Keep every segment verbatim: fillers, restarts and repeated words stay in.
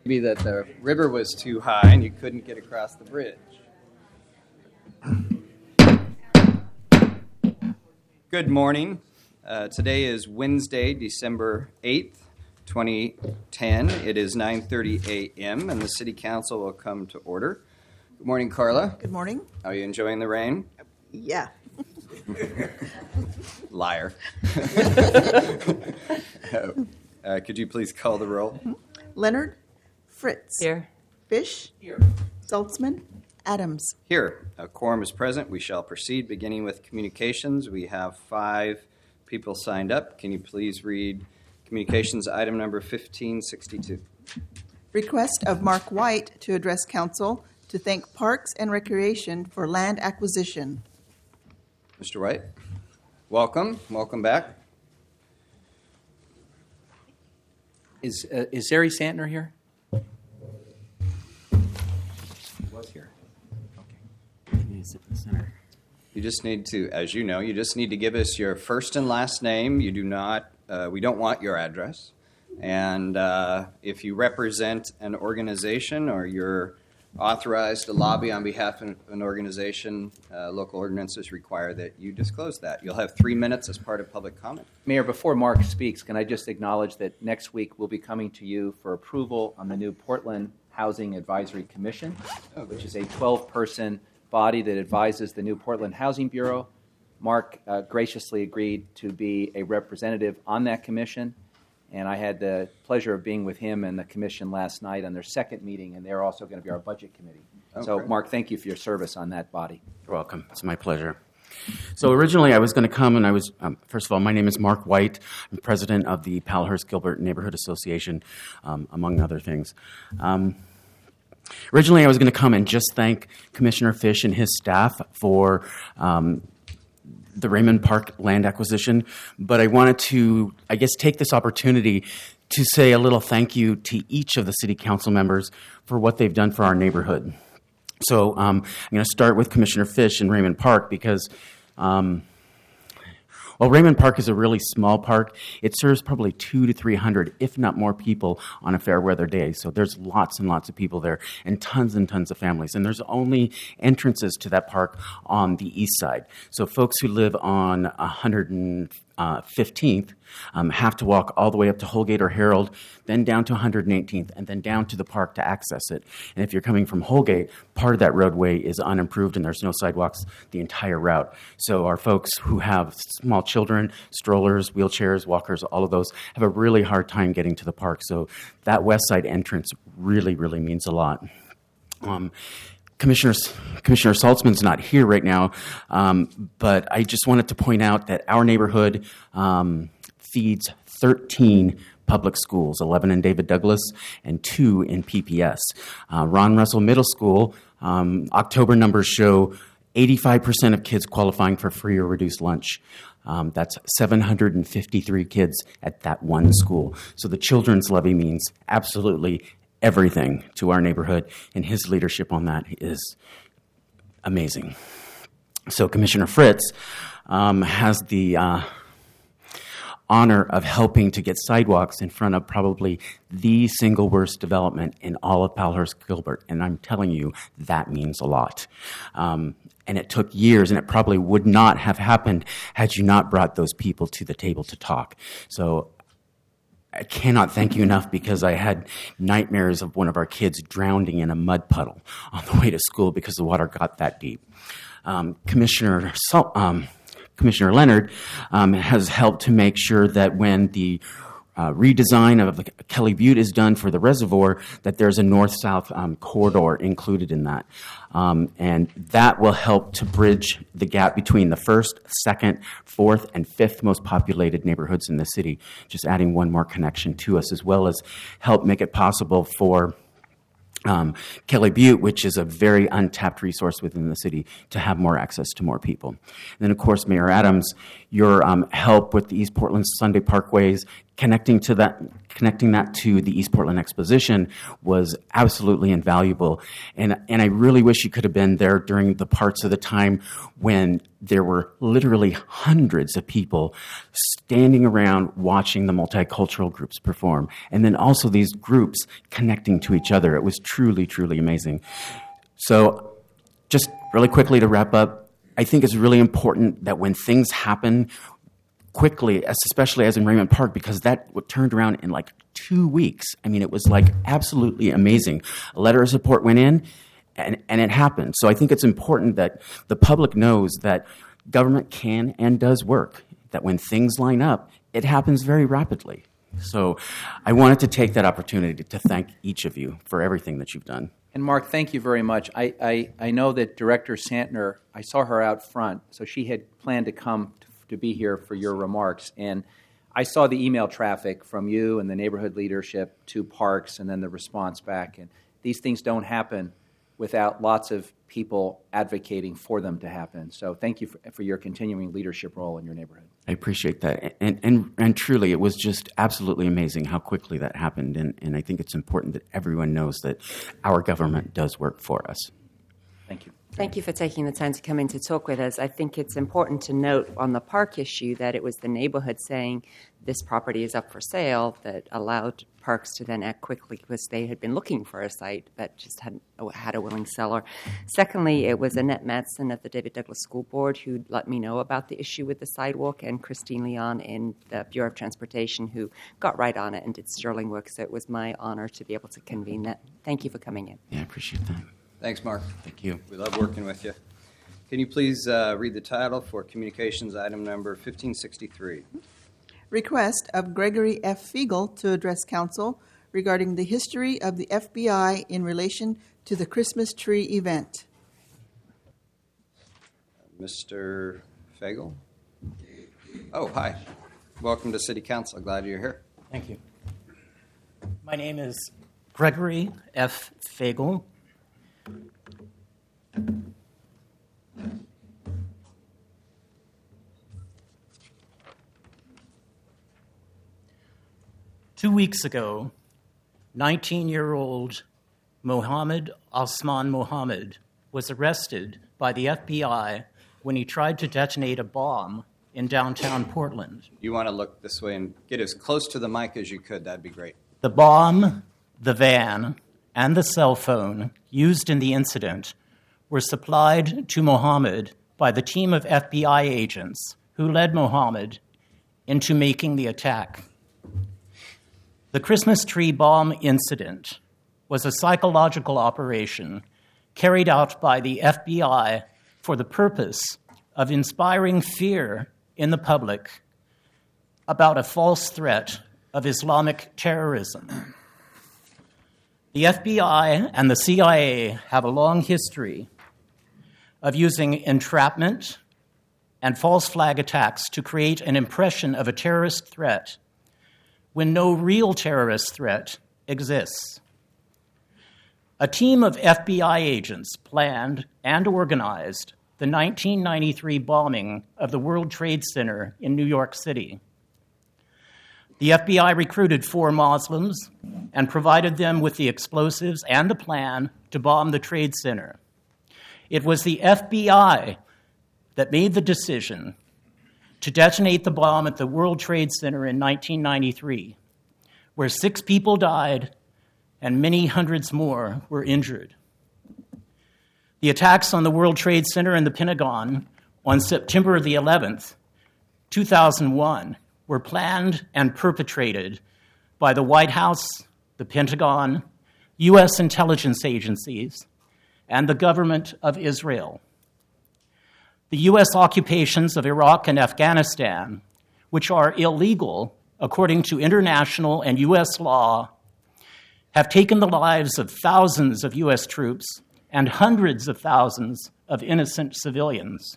Maybe that the river was too high and you couldn't get across the bridge. Good morning. Uh, today is Wednesday, December eighth, twenty ten. It is nine thirty a.m. and the City Council will come to order. Good morning, Carla. Good morning. Are you enjoying the rain? Yeah. Liar. uh, could you please call the roll? Leonard. Fritz. Here. Fish. Here. Saltzman. Adams. Here. A quorum is present. We shall proceed, beginning with communications. We have five people signed up. Can you please read communications item number fifteen sixty-two? Request of Mark White to address council to thank Parks and Recreation for land acquisition. Mister White, welcome. Welcome back. Is uh, is Zary Santner here? He was here. Okay. He needs to sit in the center. You just need to, as you know, you just need to give us your first and last name. You do not, uh, we don't want your address. And uh, if you represent an organization or you're authorized to lobby on behalf of an organization, uh, local ordinances require that you disclose that. You'll have three minutes as part of public comment. Mayor, before Mark speaks, can I just acknowledge that next week we'll be coming to you for approval on the new Portland Housing Advisory Commission, which is a twelve-person body that advises the new Portland Housing Bureau. Mark uh, graciously agreed to be a representative on that commission, and I had the pleasure of being with him and the commission last night on their second meeting, and they're also going to be our budget committee. Okay. So, Mark, thank you for your service on that body. You're welcome. It's my pleasure. So originally I was going to come, and I was, um, first of all, my name is Mark White. I'm president of the Palhurst-Gilbert Neighborhood Association, um, among other things. Um, originally I was going to come and just thank Commissioner Fish and his staff for um, the Raymond Park land acquisition, but I wanted to, I guess, take this opportunity to say a little thank you to each of the city council members for what they've done for our neighborhood. So um, I'm going to start with Commissioner Fish in Raymond Park because, um, well, Raymond Park is a really small park. It serves probably two to three hundred, if not more, people on a fair weather day. So there's lots and lots of people there, and tons and tons of families. And there's only entrances to that park on the east side. So folks who live on one hundred fifteenth um, have to walk all the way up to Holgate or Herald, then down to one hundred eighteenth, and then down to the park to access it. And if you're coming from Holgate, part of that roadway is unimproved and there's no sidewalks the entire route. So our folks who have small children, strollers, wheelchairs, walkers, all of those have a really hard time getting to the park. So that west side entrance really, really means a lot. Um, Commissioner, Commissioner Saltzman's not here right now, um, but I just wanted to point out that our neighborhood um, feeds thirteen public schools, eleven in David Douglas and two in P P S. Uh, Ron Russell Middle School, um, October numbers show eighty-five percent of kids qualifying for free or reduced lunch. Um, that's seven hundred fifty-three kids at that one school. So the children's levy means absolutely everything to our neighborhood, and his leadership on that is amazing. So Commissioner Fritz um, has the uh, honor of helping to get sidewalks in front of probably the single worst development in all of Palhurst-Gilbert, and I'm telling you, that means a lot. Um, and it took years, and it probably would not have happened had you not brought those people to the table to talk. So I cannot thank you enough, because I had nightmares of one of our kids drowning in a mud puddle on the way to school because the water got that deep. Um, Commissioner Sal- um, Commissioner Leonard um, has helped to make sure that when the uh, redesign of Kelly Butte is done for the reservoir, that there's a north-south um, corridor included in that. Um, and that will help to bridge the gap between the first, second, fourth, and fifth most populated neighborhoods in the city, just adding one more connection to us, as well as help make it possible for Um, Kelly Butte, which is a very untapped resource within the city, to have more access to more people. And then, of course, Mayor Adams, your um, help with the East Portland Sunday Parkways, connecting to that, connecting that to the East Portland Exposition was absolutely invaluable. And, and I really wish you could have been there during the parts of the time when there were literally hundreds of people standing around watching the multicultural groups perform. And then also these groups connecting to each other. It was truly, truly amazing. So just really quickly to wrap up, I think it's really important that when things happen quickly, especially as in Raymond Park, because that turned around in like two weeks. I mean, it was like absolutely amazing. A letter of support went in, and, and it happened. So I think it's important that the public knows that government can and does work, that when things line up, it happens very rapidly. So I wanted to take that opportunity to thank each of you for everything that you've done. And Mark, thank you very much. I, I, I know that Director Santner, I saw her out front, so she had planned to come to, to be here for your remarks. And I saw the email traffic from you and the neighborhood leadership to Parks and then the response back. And these things don't happen without lots of people advocating for them to happen. So thank you for, for your continuing leadership role in your neighborhood. I appreciate that. And, and, and truly, it was just absolutely amazing how quickly that happened. And, and I think it's important that everyone knows that our government does work for us. Thank you. Thank you for taking the time to come in to talk with us. I think it's important to note on the park issue that it was the neighborhood saying this property is up for sale that allowed Parks to then act quickly because they had been looking for a site that just hadn't had a willing seller. Secondly, it was Annette Madsen of the David Douglas School Board who let me know about the issue with the sidewalk, and Christine Leon in the Bureau of Transportation who got right on it and did sterling work. So it was my honor to be able to convene that. Thank you for coming in. Yeah, I appreciate that. Thanks, Mark. Thank you. We love working with you. Can you please uh, read the title for communications item number fifteen sixty-three? Request of Gregory F. Fiegel to address council regarding the history of the F B I in relation to the Christmas tree event. Mister Fagel? Oh, hi. Welcome to City Council. Glad you're here. Thank you. My name is Gregory F. Fagel. Two weeks ago, nineteen-year-old Mohammed Osman Mohammed was arrested by the F B I when he tried to detonate a bomb in downtown Portland. You want to look this way and get as close to the mic as you could. That'd be great. The bomb, the van, and the cell phone used in the incident were supplied to Mohammed by the team of F B I agents who led Mohammed into making the attack. The Christmas tree bomb incident was a psychological operation carried out by the F B I for the purpose of inspiring fear in the public about a false threat of Islamic terrorism. The F B I and the C I A have a long history of using entrapment and false flag attacks to create an impression of a terrorist threat when no real terrorist threat exists. A team of F B I agents planned and organized the nineteen ninety-three bombing of the World Trade Center in New York City. The F B I recruited four Muslims and provided them with the explosives and a plan to bomb the Trade Center. It was the F B I that made the decision to detonate the bomb at the World Trade Center in nineteen ninety-three, where six people died and many hundreds more were injured. The attacks on the World Trade Center and the Pentagon on September the eleventh, two thousand one, were planned and perpetrated by the White House, the Pentagon, U S intelligence agencies, and the government of Israel. The U S occupations of Iraq and Afghanistan, which are illegal according to international and U S law, have taken the lives of thousands of U S troops and hundreds of thousands of innocent civilians.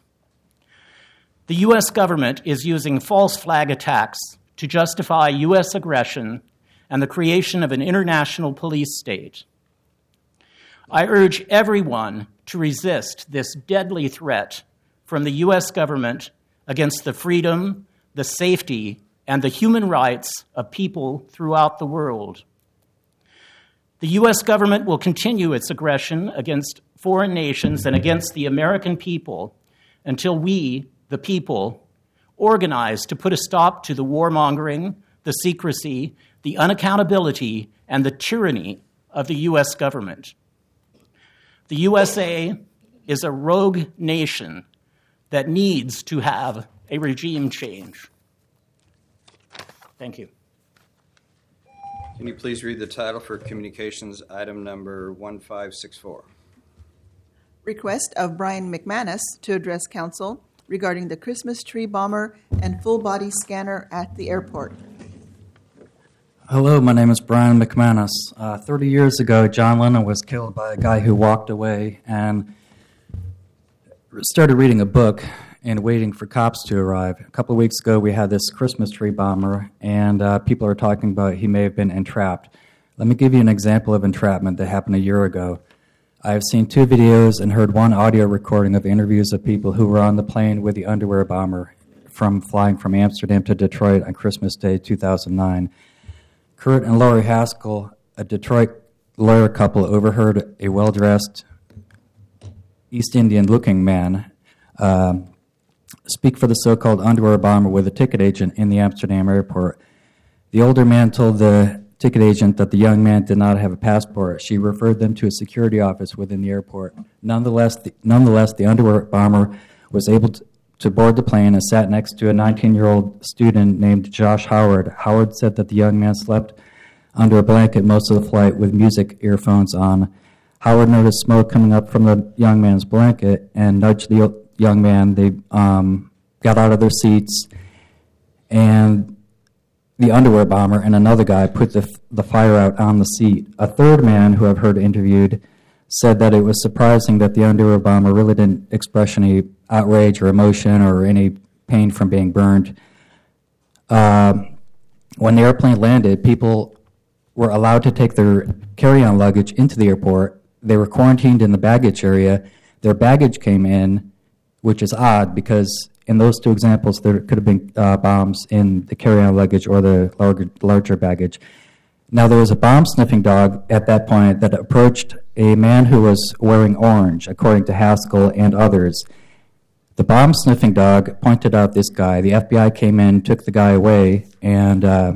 The U S government is using false flag attacks to justify U S aggression and the creation of an international police state. I urge everyone to resist this deadly threat from the U S government against the freedom, the safety, and the human rights of people throughout the world. The U S government will continue its aggression against foreign nations and against the American people until we, the people, organize to put a stop to the warmongering, the secrecy, the unaccountability, and the tyranny of the U S government. The U S A is a rogue nation that needs to have a regime change. Thank you. Can you please read the title for communications item number one five six four? Request of Brian McManus to address council regarding the Christmas tree bomber and full-body scanner at the airport. Hello, my name is Brian McManus. Uh, thirty years ago, John Lennon was killed by a guy who walked away and started reading a book and waiting for cops to arrive. A couple of weeks ago, we had this Christmas tree bomber, and uh, people are talking about he may have been entrapped. Let me give you an example of entrapment that happened a year ago. I have seen two videos and heard one audio recording of interviews of people who were on the plane with the underwear bomber from flying from Amsterdam to Detroit on Christmas Day two thousand nine. Kurt and Lori Haskell, a Detroit lawyer couple, overheard a well-dressed East Indian-looking man um, speak for the so-called underwear bomber with a ticket agent in the Amsterdam airport. The older man told the ticket agent that the young man did not have a passport. She referred them to a security office within the airport. Nonetheless, the, nonetheless, the underwear bomber was able to, to board the plane and sat next to a nineteen-year-old student named Josh Howard. Howard said that the young man slept under a blanket most of the flight with music earphones on. Howard noticed smoke coming up from the young man's blanket and nudged the young man. They um, got out of their seats, and the underwear bomber and another guy put the, the fire out on the seat. A third man who I've heard interviewed said that it was surprising that the underwear bomber really didn't express any outrage or emotion or any pain from being burned. Uh, when the airplane landed, people were allowed to take their carry-on luggage into the airport. They were quarantined in the baggage area. Their baggage came in, which is odd because in those two examples, there could have been uh, bombs in the carry-on luggage or the larger, larger baggage. Now, there was a bomb-sniffing dog at that point that approached a man who was wearing orange, according to Haskell and others. The bomb-sniffing dog pointed out this guy. The F B I came in, took the guy away, and uh,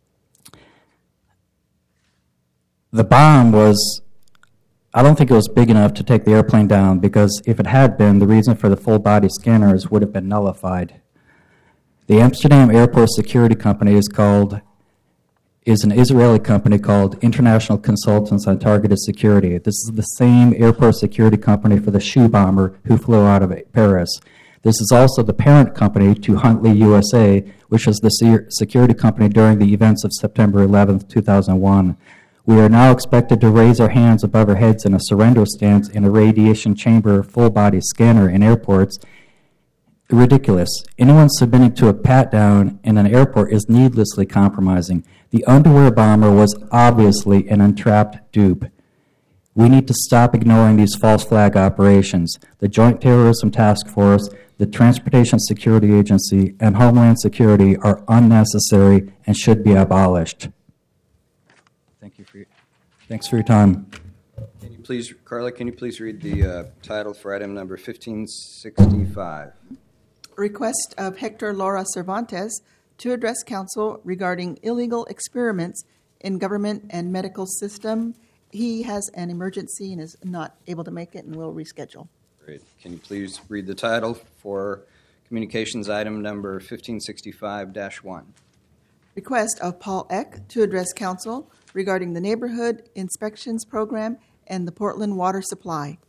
the bomb was, I don't think it was big enough to take the airplane down, because if it had been, the reason for the full-body scanners would have been nullified. The Amsterdam Airport Security Company is called is an Israeli company called International Consultants on Targeted Security. This is the same airport security company for the shoe bomber who flew out of Paris. This is also the parent company to Huntley U S A, which was the security company during the events of September eleventh, two thousand one. We are now expected to raise our hands above our heads in a surrender stance in a radiation chamber full-body scanner in airports. Ridiculous. Anyone submitting to a pat-down in an airport is needlessly compromising. The underwear bomber was obviously an entrapped dupe. We need to stop ignoring these false flag operations. The Joint Terrorism Task Force, the Transportation Security Agency, and Homeland Security are unnecessary and should be abolished. Thank you for your, thanks for your time. Can you please, Carla, can you please read the uh, title for item number fifteen sixty-five? Request of Hector Laura Cervantes to address council regarding illegal experiments in government and medical system. He has an emergency and is not able to make it and will reschedule. Great. Can you please read the title for communications item number fifteen sixty-five dash one? Request of Paul Eck to address council regarding the Neighborhood Inspections Program and the Portland Water Supply.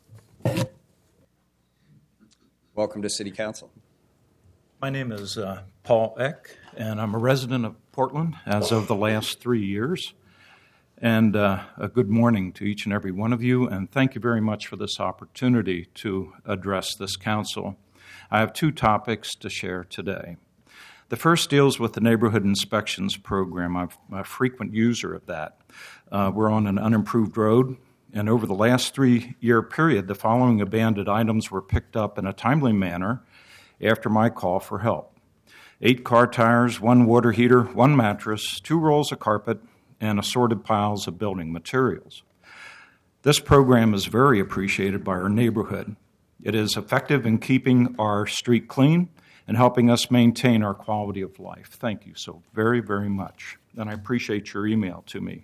Welcome to City Council. My name is uh, Paul Eck, and I'm a resident of Portland as of the last three years. And uh, a good morning to each and every one of you, and thank you very much for this opportunity to address this council. I have two topics to share today. The first deals with the Neighborhood Inspections Program. I'm a frequent user of that. Uh, we're on an unimproved road, and over the last three-year period, the following abandoned items were picked up in a timely manner after my call for help. eight car tires, one water heater, one mattress, two rolls of carpet, and assorted piles of building materials. This program is very appreciated by our neighborhood. It is effective in keeping our street clean and helping us maintain our quality of life. Thank you so very, very much. And I appreciate your email to me.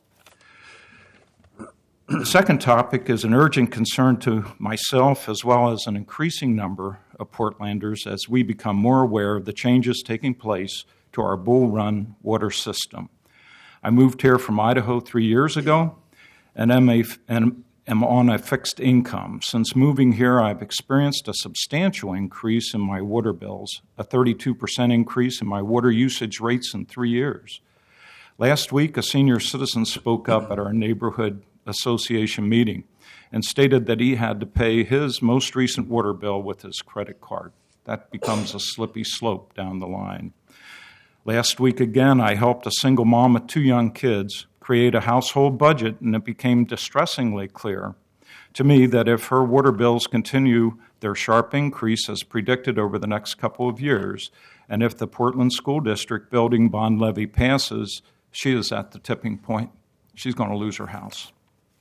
The second topic is an urgent concern to myself as well as an increasing number of Portlanders as we become more aware of the changes taking place to our Bull Run water system. I moved here from Idaho three years ago and am, a, and am on a fixed income. Since moving here, I've experienced a substantial increase in my water bills, a thirty-two percent increase in my water usage rates in three years. Last week, a senior citizen spoke up at our neighborhood association meeting and stated that he had to pay his most recent water bill with his credit card. That becomes a slippy slope down the line. Last week again, I helped a single mom with two young kids create a household budget, and it became distressingly clear to me that if her water bills continue their sharp increase as predicted over the next couple of years, and if the Portland School District building bond levy passes, she is at the tipping point. She's going to lose her house.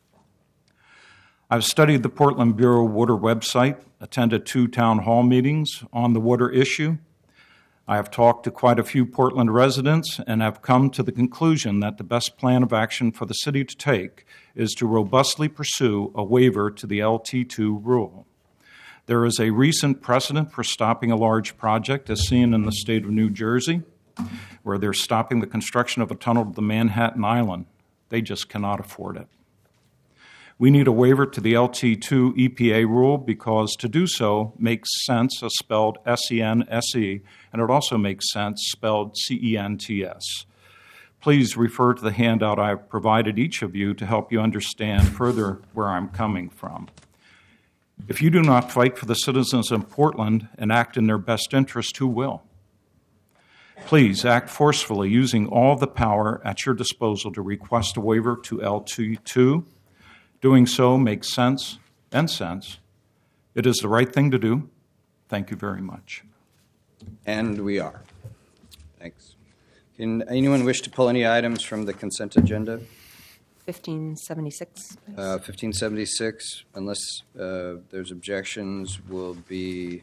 I've studied the Portland Bureau of Water website, attended two town hall meetings on the water issue. I have talked to quite a few Portland residents and have come to the conclusion that the best plan of action for the city to take is to robustly pursue a waiver to the L T two rule. There is a recent precedent for stopping a large project, as seen in the state of New Jersey, where they're stopping the construction of a tunnel to the Manhattan Island. They just cannot afford it. We need a waiver to the L T two E P A rule because to do so makes sense as spelled S E N S E, and it also makes sense spelled C E N T S. Please refer to the handout I have provided each of you to help you understand further where I'm coming from. If you do not fight for the citizens of Portland and act in their best interest, who will? Please act forcefully using all the power at your disposal to request a waiver to L T two. Doing so makes sense and sense. It is the right thing to do. Thank you very much. And we are. Thanks. Can anyone wish to pull any items from the consent agenda? fifteen seventy-six. Uh, fifteen seventy-six, unless uh, there's objections, will be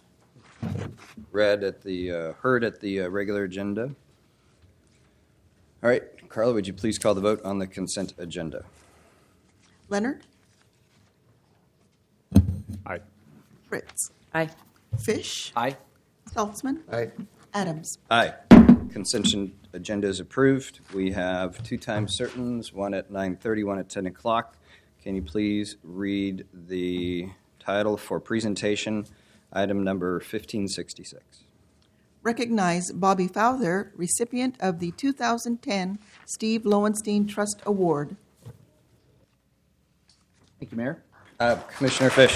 read at the, uh, heard at the uh, regular agenda. All right, Carla, would you please call the vote on the consent agenda? Leonard? Aye. Fritz? Aye. Fish? Aye. Saltzman? Aye. Adams? Aye. Consent agenda is approved. We have two time certains, one at nine thirty, one at ten o'clock. Can you please read the title for presentation, item number fifteen sixty-six? Recognize Bobby Fowler, recipient of the two thousand ten Steve Lowenstein Trust Award. Thank you, Mayor. Uh, Commissioner Fish.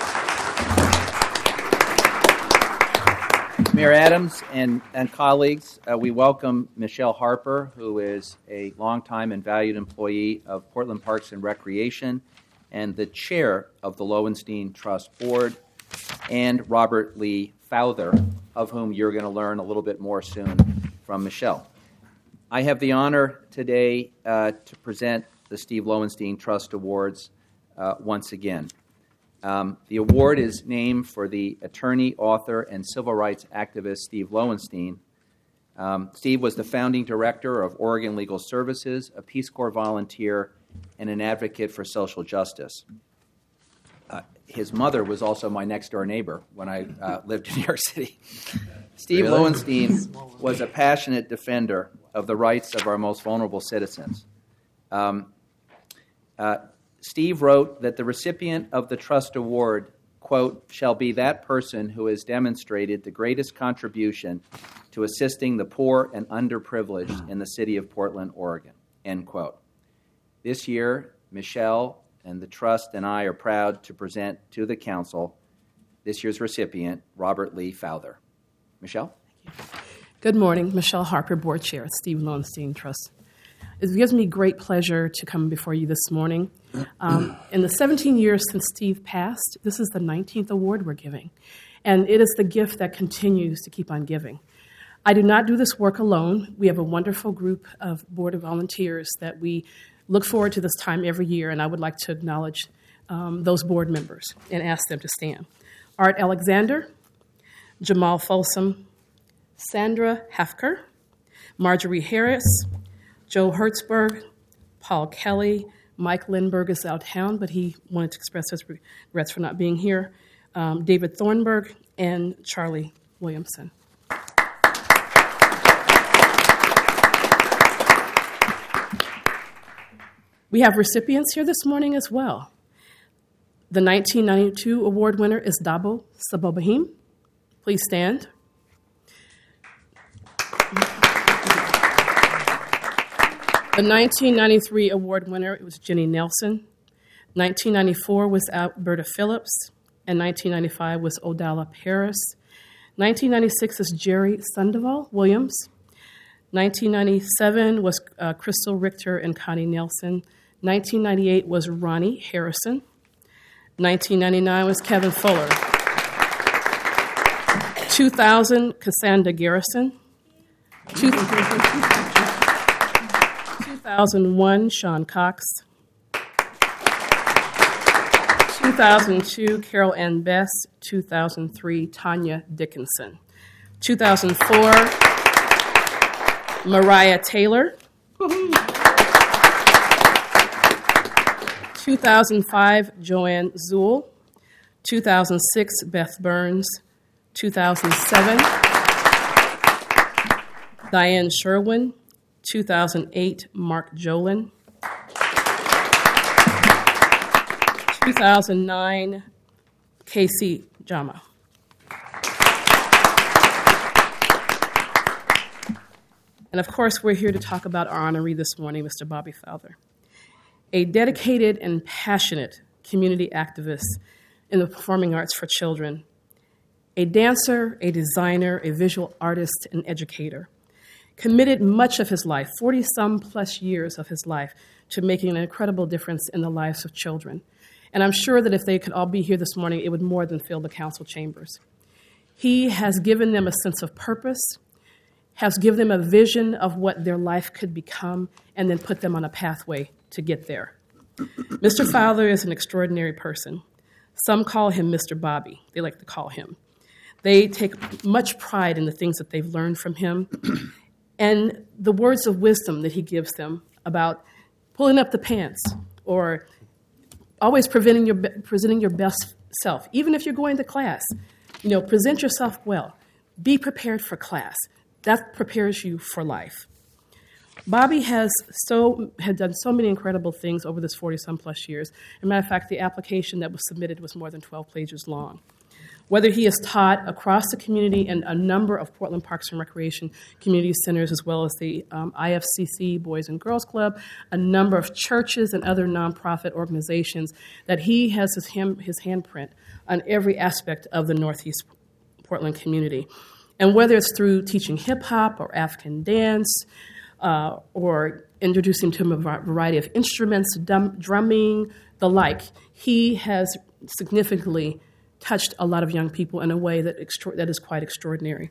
Mayor Adams and, and colleagues, uh, we welcome Michelle Harper, who is a longtime and valued employee of Portland Parks and Recreation and the chair of the Lowenstein Trust Board, and Robert Lee Fowler, of whom you're going to learn a little bit more soon from Michelle. I have the honor today uh, to present the Steve Lowenstein Trust Awards uh, once again. Um, the award is named for the attorney, author, and civil rights activist Steve Lowenstein. Um, Steve was the founding director of Oregon Legal Services, a Peace Corps volunteer, and an advocate for social justice. Uh, his mother was also my next-door neighbor when I uh, lived in New York City. Steve Really? Lowenstein was a passionate defender of the rights of our most vulnerable citizens. Um, uh, Steve wrote that the recipient of the Trust Award, quote, shall be that person who has demonstrated the greatest contribution to assisting the poor and underprivileged in the city of Portland, Oregon, end quote. This year, Michelle and the Trust and I are proud to present to the Council this year's recipient, Robert Lee Fowler. Michelle? Good morning. Michelle Harper, Board Chair at Steve Lowenstein Trust. It gives me great pleasure to come before you this morning. Um, in the seventeen years since Steve passed, this is the nineteenth award we're giving. And it is the gift that continues to keep on giving. I do not do this work alone. We have a wonderful group of Board of Volunteers that we look forward to this time every year, and I would like to acknowledge um, those board members and ask them to stand. Art Alexander, Jamal Folsom, Sandra Hefker, Marjorie Harris, Joe Hertzberg, Paul Kelly. Mike Lindbergh is out of town, but he wanted to express his regrets for not being here. Um, David Thornburg and Charlie Williamson. We have recipients here this morning as well. The nineteen ninety-two award winner is Dabo Sabobahim. Please stand. The nineteen ninety-three award winner was Jenny Nelson. nineteen ninety-four was Alberta Phillips. And nineteen ninety-five was Odala Paris. nineteen ninety-six is Jerry Sandoval Williams. nineteen ninety-seven was uh, Crystal Richter and Connie Nelson. nineteen ninety-eight was Ronnie Harrison. nineteen ninety-nine was Kevin Fuller. two thousand, Cassandra Garrison. two thousand one, Sean Cox. two thousand two, Carol Ann Bess. two thousand three, Tanya Dickinson. two thousand four, Mariah Taylor. two thousand five, Joanne Zuhl. two thousand six, Beth Burns. two thousand seven, Diane Sherwin. two thousand eight, Mark Jolin. two thousand nine, Casey Jama. And of course, we're here to talk about our honoree this morning, Mister Bobby Fowler, a dedicated and passionate community activist in the performing arts for children, a dancer, a designer, a visual artist, and educator. Committed much of his life, forty-some plus years of his life, to making an incredible difference in the lives of children. And I'm sure that if they could all be here this morning, it would more than fill the council chambers. He has given them a sense of purpose, has given them a vision of what their life could become, and then put them on a pathway to get there. Mister Fowler is an extraordinary person. Some call him Mister Bobby. They like to call him. They take much pride in the things that they've learned from him and the words of wisdom that he gives them about pulling up the pants or always presenting your, presenting your best self. Even if you're going to class, you know, present yourself well. Be prepared for class. That prepares you for life. Bobby has so had done so many incredible things over this forty-some plus years. As a matter of fact, the application that was submitted was more than twelve pages long. Whether he has taught across the community in a number of Portland Parks and Recreation community centers, as well as the um, I F C C Boys and Girls Club, a number of churches and other nonprofit organizations, that he has his, hand, his handprint on every aspect of the Northeast Portland community. And whether it's through teaching hip-hop or African dance, uh, or introducing to him a variety of instruments, dum- drumming, the like, he has significantly touched a lot of young people in a way that extra- that is quite extraordinary.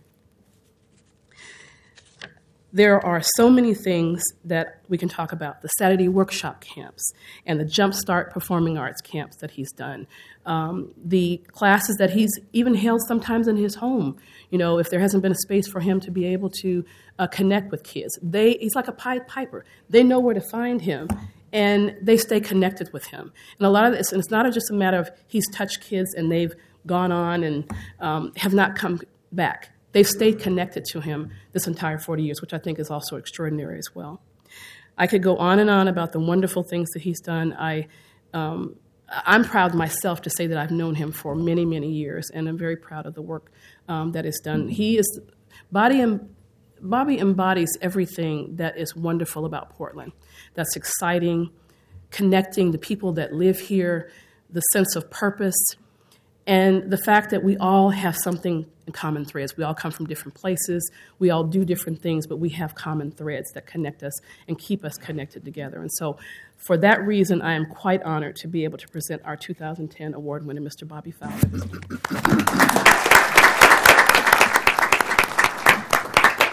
There are so many things that we can talk about. The Saturday workshop camps and the Jumpstart Performing Arts camps that he's done. Um, the classes that he's even held sometimes in his home. You know, if there hasn't been a space for him to be able to uh, connect with kids. They, he's like a Pied Piper. They know where to find him, and they stay connected with him. And a lot of this, and it's not just a matter of he's touched kids and they've gone on and um, have not come back. They've stayed connected to him this entire forty years, which I think is also extraordinary as well. I could go on and on about the wonderful things that he's done. I, um, I'm proud myself to say that I've known him for many, many years, and I'm very proud of the work um, that is done. He is, Bobby, em, Bobby embodies everything that is wonderful about Portland. That's exciting, connecting the people that live here, the sense of purpose, and the fact that we all have something in common threads. We all come from different places. We all do different things, but we have common threads that connect us and keep us connected together. And so for that reason, I am quite honored to be able to present our two thousand ten award winner, Mister Bobby Fowler.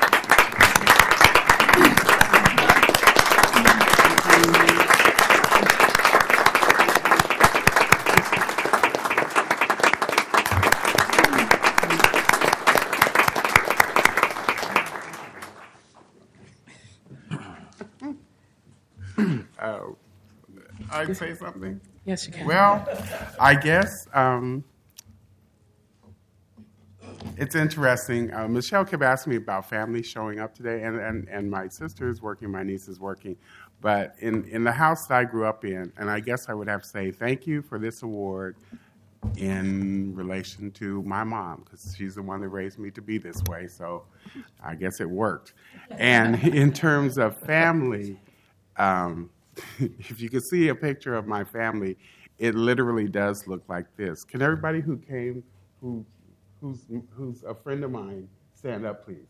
Uh, I'd say something. Yes, you can. Well, I guess um, it's interesting. Uh, Michelle kept asking me about families showing up today, and, and, and my sister is working, my niece is working. But in, in the house that I grew up in, and I guess I would have to say thank you for this award in relation to my mom, because she's the one that raised me to be this way, so I guess it worked. And in terms of family, um, if you could see a picture of my family, it literally does look like this. Can everybody who came, who, who's, who's a friend of mine, stand up, please?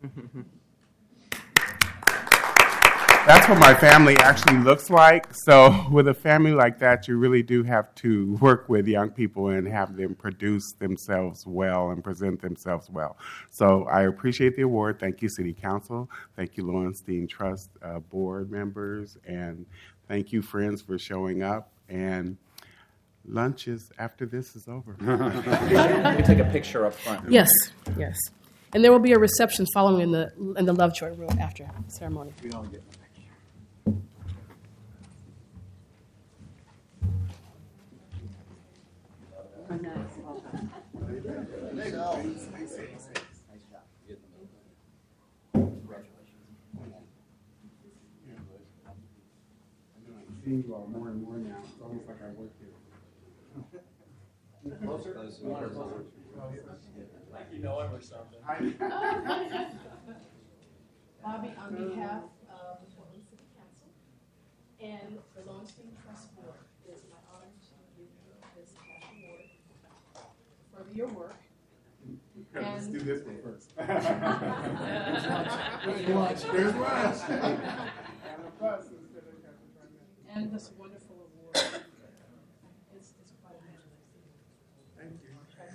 That's what my family actually looks like. So with a family like that, you really do have to work with young people and have them produce themselves well and present themselves well. So I appreciate the award. Thank you, City Council. Thank you, Lowenstein Trust uh, board members. And thank you, friends, for showing up. And lunch is after this is over. We can take a picture up front. Yes, yes. And there will be a reception following in the in the Lovejoy room after the ceremony. We don't get a picture. I'm seeing you all more and more now. It's almost like I work here. Like you know him or something. Bobby, on behalf of the Portland City Council and the Lowenstein Trust Board, it is my honor to give you this cash award for your work. Let's do this one first. There's lunch. There's lunch. And this wonderful award. It's, it's quite amazing. Thank you.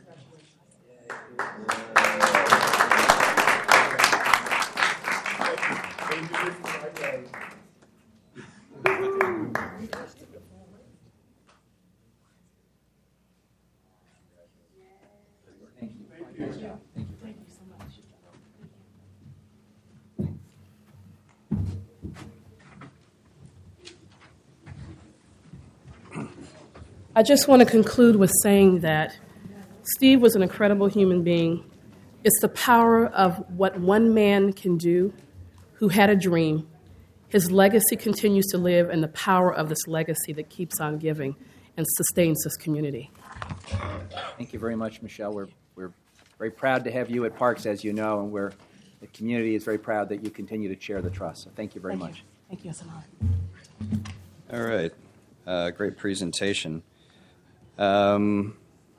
I just want to conclude with saying that Steve was an incredible human being. It's the power of what one man can do who had a dream. His legacy continues to live, and the power of this legacy that keeps on giving and sustains this community. Thank you very much, Michelle. We're, we're very proud to have you at Parks, as you know, and we're, the community is very proud that you continue to chair the trust. So thank you very Thank much. You. Thank you, Asanar. All right. Uh, great presentation. Um,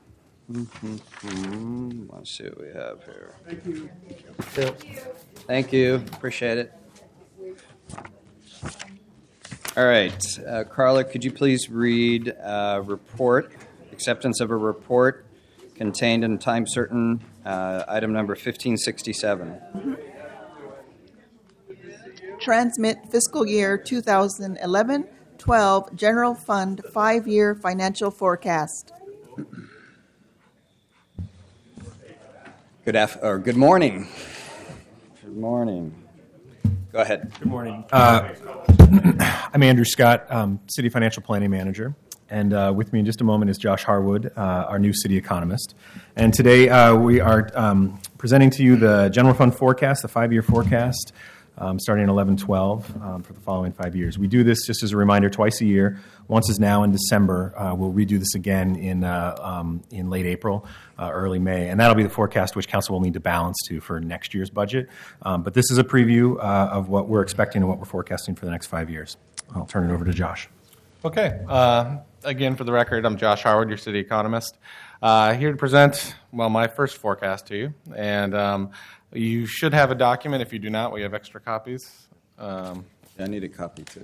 let's see what we have here. Thank you. Phil. Thank you. Appreciate it. All right. Uh, Carla, could you please read a report, acceptance of a report contained in time certain, uh, item number fifteen sixty-seven. Mm-hmm. Transmit fiscal year two thousand eleven twelve General Fund five-year financial forecast. Good af- or good morning. Good morning. Go ahead. Good morning. Uh, I'm Andrew Scott, um, City Financial Planning Manager. And uh, with me in just a moment is Josh Harwood, uh, our new city economist. And today uh, we are um, presenting to you the general fund forecast, the five-year forecast, um, starting in eleven twelve um, for the following five years. We do this just as a reminder twice a year. Once is now in December. Uh, we'll redo this again in uh, um, in late April, uh, early May. And that'll be the forecast which Council will need to balance to for next year's budget. Um, but this is a preview uh, of what we're expecting and what we're forecasting for the next five years. I'll turn it over to Josh. Okay. Uh, again, for the record, I'm Josh Harwood, your city economist. Uh, here to present, well, my first forecast to you. And um, you should have a document. If you do not, we have extra copies. Um, I need a copy, too.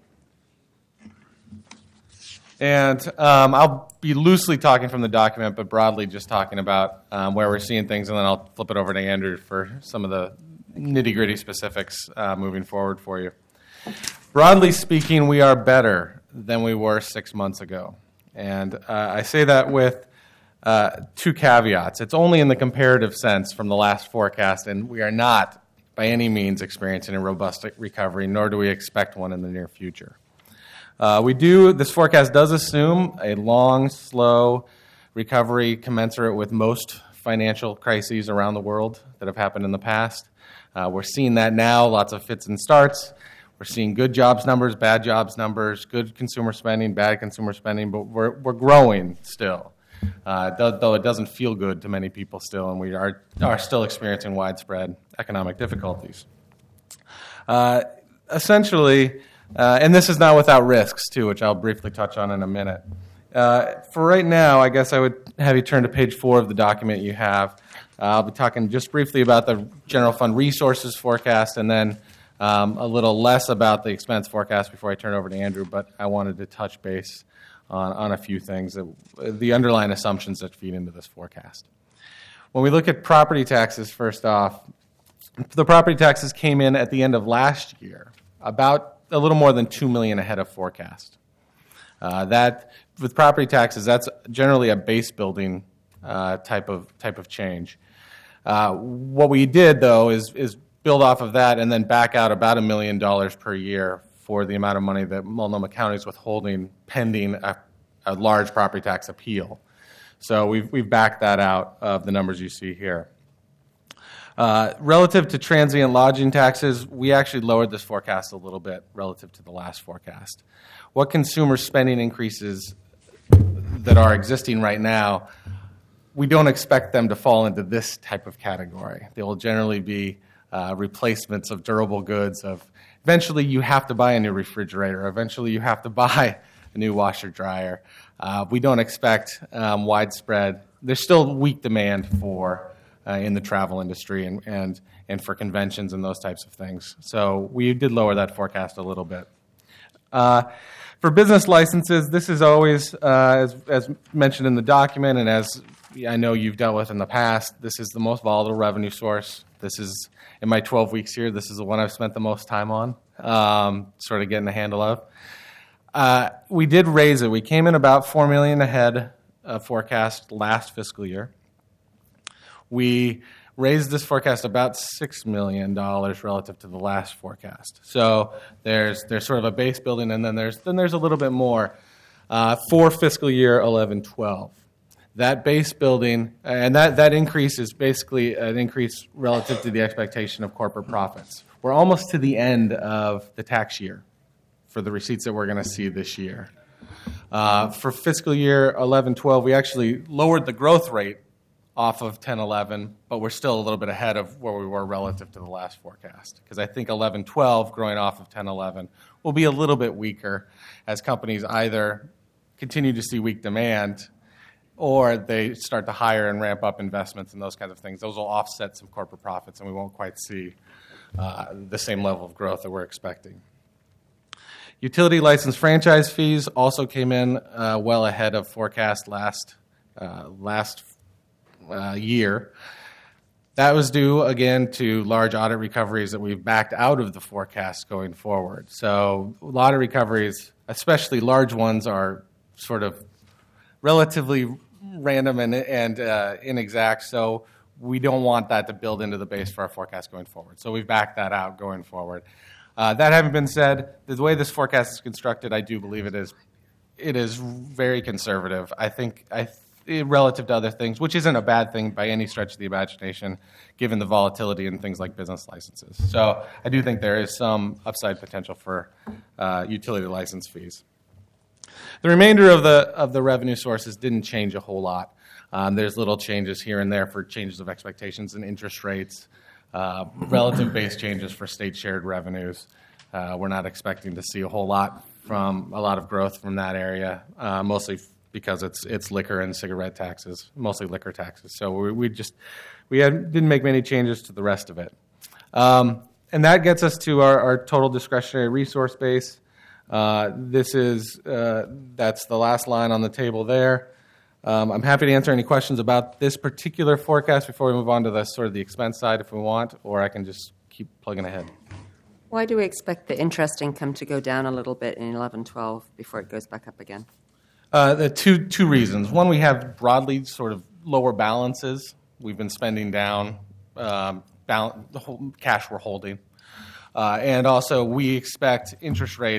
And um, I'll be loosely talking from the document, but broadly just talking about um, where we're seeing things, and then I'll flip it over to Andrew for some of the nitty-gritty specifics uh, moving forward for you. Broadly speaking, we are better than we were six months ago. And uh, I say that with uh, two caveats. It's only in the comparative sense from the last forecast, and we are not by any means experiencing a robust recovery, nor do we expect one in the near future. Uh, we do, this forecast does assume a long, slow recovery commensurate with most financial crises around the world that have happened in the past. Uh, we're seeing that now, lots of fits and starts. We're seeing good jobs numbers, bad jobs numbers, good consumer spending, bad consumer spending, but we're we're growing still, uh, though, though it doesn't feel good to many people still, and we are, are still experiencing widespread economic difficulties. Uh, essentially, uh, and this is not without risks, too, which I'll briefly touch on in a minute. Uh, for right now, I guess I would have you turn to page four of the document you have. Uh, I'll be talking just briefly about the general fund resources forecast and then um, a little less about the expense forecast before I turn it over to Andrew, but I wanted to touch base on, on a few things, that, the underlying assumptions that feed into this forecast. When we look at property taxes, first off, the property taxes came in at the end of last year, about a little more than two million dollars ahead of forecast. Uh, that, with property taxes, that's generally a base building uh, type of type of change. Uh, what we did, though, is is build off of that and then back out about a million dollars per year for the amount of money that Multnomah County is withholding pending a, a large property tax appeal. So we've we've backed that out of the numbers you see here. Uh, relative to transient lodging taxes, we actually lowered this forecast a little bit relative to the last forecast. What consumer spending increases that are existing right now, we don't expect them to fall into this type of category. They will generally be uh, replacements of durable goods. Of eventually you have to buy a new refrigerator. Eventually you have to buy a new washer dryer. Uh, we don't expect um, widespread. There's still weak demand for uh, in the travel industry and, and and for conventions and those types of things. So we did lower that forecast a little bit. Uh, for business licenses, this is always, uh, as, as mentioned in the document and as I know you've dealt with in the past, this is the most volatile revenue source. This is, in my twelve weeks here, this is the one I've spent the most time on, um, sort of getting a handle of. Uh, we did raise it. We came in about four million dollars ahead of forecast last fiscal year. We raised this forecast about six million dollars relative to the last forecast. So there's there's sort of a base building, and then there's then there's a little bit more uh, for fiscal year eleven twelve. That base building, and that, that increase is basically an increase relative to the expectation of corporate profits. We're almost to the end of the tax year for the receipts that we're going to see this year. Uh, for fiscal year eleven twelve, we actually lowered the growth rate off of ten eleven, but we're still a little bit ahead of where we were relative to the last forecast. Because I think eleven twelve, growing off of ten eleven, will be a little bit weaker as companies either continue to see weak demand or they start to hire and ramp up investments and those kinds of things. Those will offset some corporate profits, and we won't quite see uh, the same level of growth that we're expecting. Utility license franchise fees also came in uh, well ahead of forecast last uh, last uh, year. That was due, again, to large audit recoveries that we've backed out of the forecast going forward. So a lot of recoveries, especially large ones, are sort of relatively random and, and uh, inexact, so we don't want that to build into the base for our forecast going forward. So we've backed that out going forward. Uh, that having been said, the way this forecast is constructed, I do believe it is it is very conservative. I think I th- relative to other things, which isn't a bad thing by any stretch of the imagination, given the volatility in things like business licenses. So I do think there is some upside potential for uh, utility license fees. The remainder of the of the revenue sources didn't change a whole lot. Um, there's little changes here and there for changes of expectations and interest rates, uh, relative base changes for state shared revenues. Uh, we're not expecting to see a whole lot from a lot of growth from that area, uh, mostly because it's it's liquor and cigarette taxes, mostly liquor taxes. So we, we just we had, didn't make many changes to the rest of it, um, and that gets us to our, our total discretionary resource base. Uh, this is, uh, that's the last line on the table there. Um, I'm happy to answer any questions about this particular forecast before we move on to the sort of the expense side if we want, or I can just keep plugging ahead. Why do we expect the interest income to go down a little bit in eleven twelve before it goes back up again? Uh, the two, two reasons. One, we have broadly sort of lower balances. We've been spending down um, bal- the whole cash we're holding. Uh, and also, we expect interest rates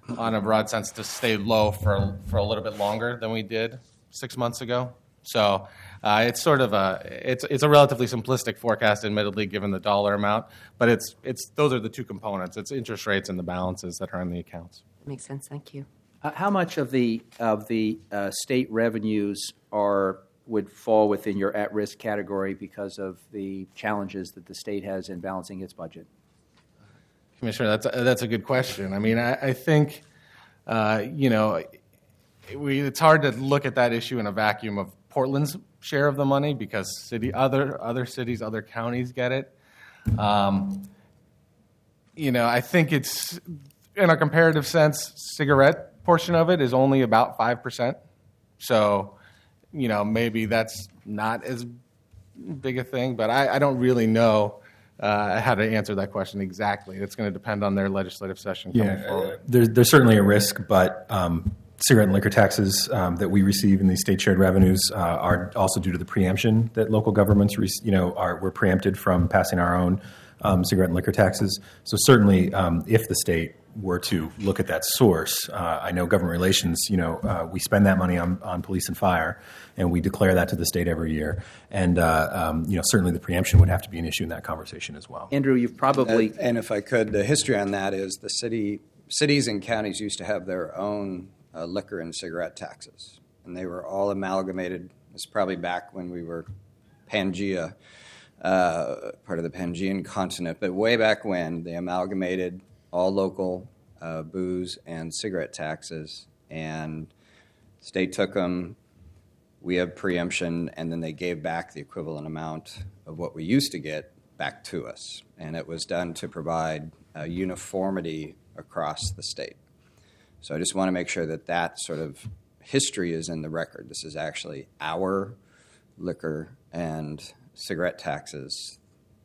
on a broad sense, to stay low for for a little bit longer than we did six months ago. So uh, it's sort of a it's it's a relatively simplistic forecast, admittedly, given the dollar amount. But it's it's those are the two components. It's interest rates and the balances that are in the accounts. Makes sense. Thank you. Uh, how much of the of the uh, state revenues are would fall within your at-risk category because of the challenges that the state has in balancing its budget? Commissioner, that's a, that's a good question. I mean, I, I think, uh, you know, we, it's hard to look at that issue in a vacuum of Portland's share of the money because city other other cities, other counties get it. Um, you know, I think it's, in a comparative sense, cigarette portion of it is only about five percent. So, you know, maybe that's not as big a thing, but I, I don't really know uh, how to answer that question exactly. It's going to depend on their legislative session coming Yeah, forward. there's, there's certainly a risk, but um, cigarette and liquor taxes um, that we receive in these state shared revenues uh, are also due to the preemption that local governments, re- you know, are we're preempted from passing our own um, cigarette and liquor taxes. So certainly, um, if the state were to look at that source, uh, I know government relations, you know, uh, we spend that money on, on police and fire, and we declare that to the state every year. And, uh, um, you know, certainly the preemption would have to be an issue in that conversation as well. Andrew, you've probably... And, and if I could, the history on that is the city, cities and counties used to have their own uh, liquor and cigarette taxes, and they were all amalgamated. It's probably back when we were Pangea, uh, part of the Pangean continent, but way back when they amalgamated all local uh, booze and cigarette taxes, and the state took them. We have preemption, and then they gave back the equivalent amount of what we used to get back to us, and it was done to provide uh, uniformity across the state. So I just want to make sure that that sort of history is in the record. This is actually our liquor and cigarette taxes.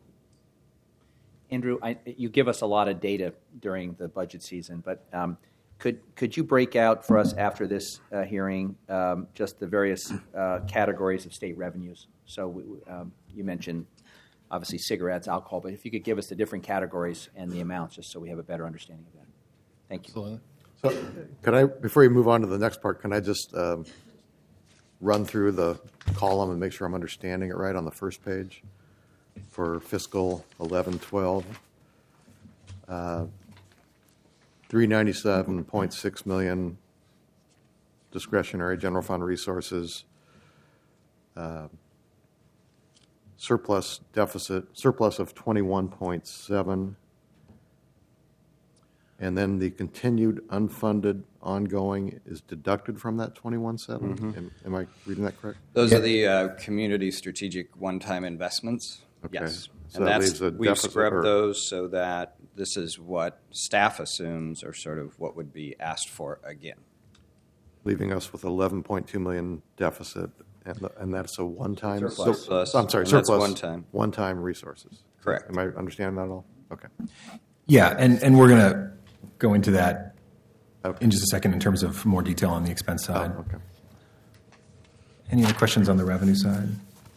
Andrew, I, you give us a lot of data during the budget season, but um, could could you break out for us after this uh, hearing um, just the various uh, categories of state revenues? So we, um, you mentioned obviously cigarettes, alcohol, but if you could give us the different categories and the amounts, just so we have a better understanding of that. Thank you. Absolutely. So, could I, before you move on to the next part, can I just um, run through the column and make sure I'm understanding it right on the first page? For fiscal eleven twelve, uh, three ninety-seven point six million discretionary general fund resources, uh, surplus deficit, surplus of twenty-one point seven, and then the continued unfunded ongoing is deducted from that twenty-one point seven. Mm-hmm. Am, am I reading that correct? Those yeah. are the uh, community strategic one-time investments. Okay. Yes. So and that that's, leaves a we've deficit scrubbed or... those so that this is what staff assumes or sort of what would be asked for again. Leaving us with eleven point two million deficit, and, and that's a one-time... Surplus. So, I'm sorry, and surplus. That's one-time. One-time resources. Correct. Am I understanding that at all? Okay. Yeah, and, and we're going to go into that okay. in just a second in terms of more detail on the expense side. Oh, okay. Any other questions on the revenue side?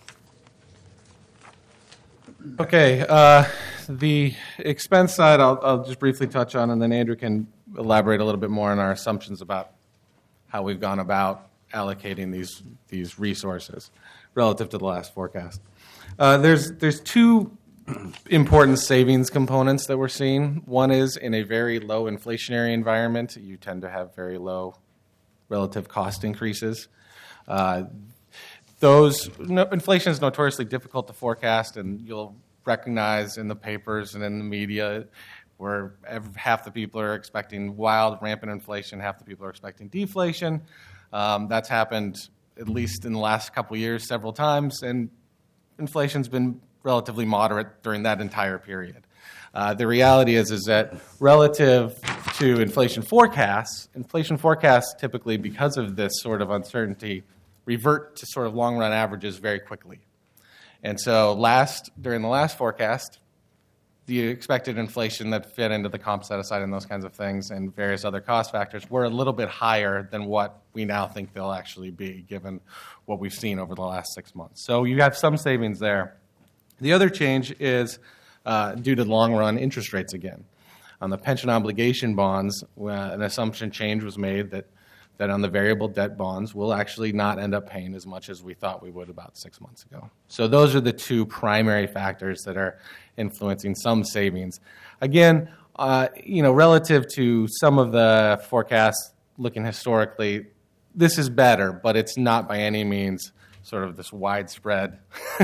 Okay, uh, the expense side I'll, I'll just briefly touch on, and then Andrew can elaborate a little bit more on our assumptions about how we've gone about allocating these these resources relative to the last forecast. Uh, there's there's two important savings components that we're seeing. One is in a very low inflationary environment, you tend to have very low relative cost increases. Uh, Those no, inflation is notoriously difficult to forecast, and you'll recognize in the papers and in the media where half the people are expecting wild, rampant inflation, half the people are expecting deflation. Um, that's happened at least in the last couple of years several times, and inflation's been relatively moderate during that entire period. Uh, the reality is, is that relative to inflation forecasts, inflation forecasts typically, because of this sort of uncertainty, revert to sort of long-run averages very quickly. And so last during the last forecast, the expected inflation that fit into the comp set aside and those kinds of things and various other cost factors were a little bit higher than what we now think they'll actually be, given what we've seen over the last six months. So you have some savings there. The other change is uh, due to long-run interest rates again. On the pension obligation bonds, uh, an assumption change was made that, that on the variable debt bonds, we'll actually not end up paying as much as we thought we would about six months ago. So those are the two primary factors that are influencing some savings. Again, uh, you know, relative to some of the forecasts looking historically, this is better, but it's not by any means sort of this widespread,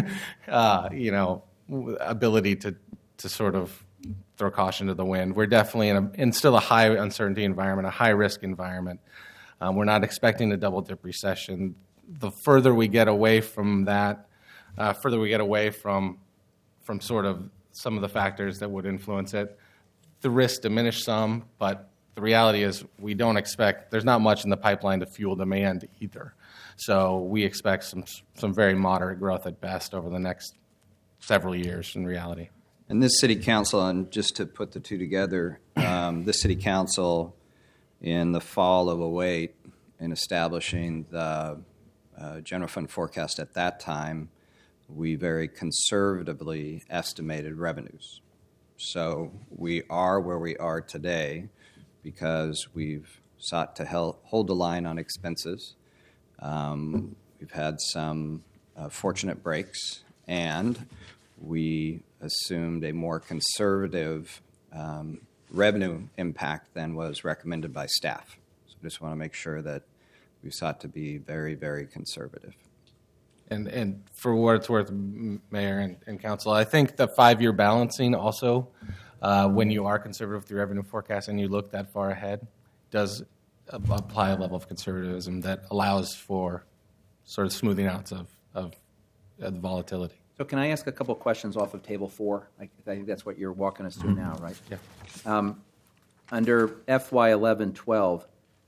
uh, you know, ability to, to sort of throw caution to the wind. We're definitely in, a, in still a high uncertainty environment, a high risk environment. Um, we're not expecting a double dip recession. The further we get away from that, uh, further we get away from from sort of some of the factors that would influence it, the risks diminish some, but the reality is we don't expect, there's not much in the pipeline to fuel demand either. So we expect some some very moderate growth at best over the next several years in reality. And this city council, and just to put the two together, um, this city council in the fall of oh eight, in establishing the uh, general fund forecast at that time, we very conservatively estimated revenues. So we are where we are today because we've sought to hel- hold the line on expenses. Um, we've had some uh, fortunate breaks, and we assumed a more conservative um, revenue impact than was recommended by staff. So I just want to make sure that we sought to be very, very conservative. And and for what it's worth, Mayor and, and Council, I think the five-year balancing also, uh, when you are conservative with your revenue forecast and you look that far ahead, does apply a level of conservatism that allows for sort of smoothing out of, of, of the volatility. So can I ask a couple questions off of Table four? I, I think that's what you're walking us through now, right? Yeah. Um, under F Y eleven twelve,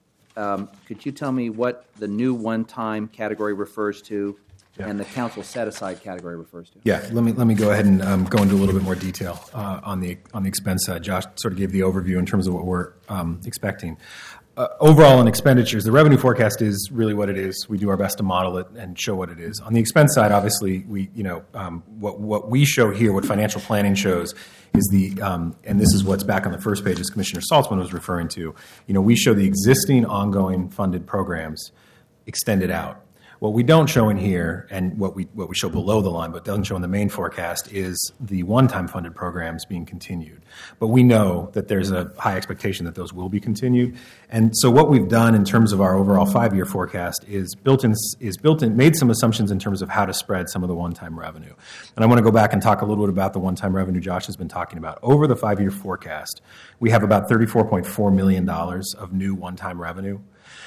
um, could you tell me what the new one-time category refers to yeah. and the council set-aside category refers to? Yeah, let me let me go ahead and um, go into a little bit more detail uh, on the on the expense side. Josh sort of gave the overview in terms of what we're um, expecting. Uh, overall, in expenditures, the revenue forecast is really what it is. We do our best to model it and show what it is. On the expense side, obviously, we you know um, what what we show here, what financial planning shows, is the um, and this is what's back on the first page, as Commissioner Saltzman was referring to. You know, we show the existing ongoing funded programs extended out. What we don't show in here, and what we what we show below the line, but doesn't show in the main forecast, is the one-time funded programs being continued. But we know that there's a high expectation that those will be continued. And so what we've done in terms of our overall five-year forecast is built in, is built in, made some assumptions in terms of how to spread some of the one-time revenue. And I want to go back and talk a little bit about the one-time revenue Josh has been talking about. Over the five-year forecast, we have about thirty-four point four million dollars of new one-time revenue.